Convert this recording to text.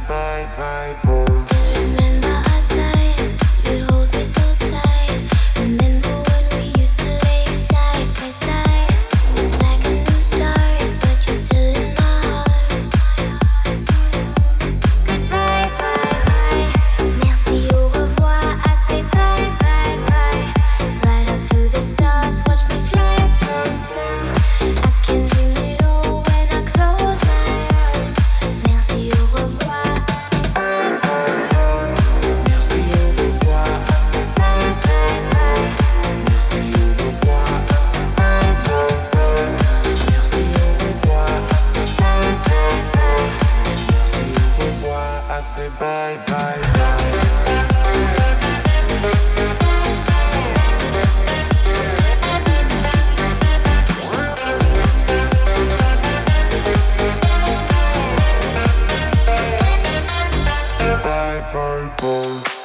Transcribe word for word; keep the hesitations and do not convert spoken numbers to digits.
bye bye boy. Still remember our times, you'd hold me so tight. Remember when we used to lay side by side. It's like a new start, but you're still in my heart. Goodbye, bye, bye. Merci, au revoir, I say bye, bye, bye. Right up to the stars, watch me fly, fly, fly. I can dream it all when I close my eyes. Merci, au revoir. Bye, bye, bye. Merci, au revoir. Bye, bye, bye. Merci, au revoir. Bye, bye, bye. Merci, au revoir. Bye, bye, bye. Merci, au revoir. I say bye bye bye. Bye bye bye.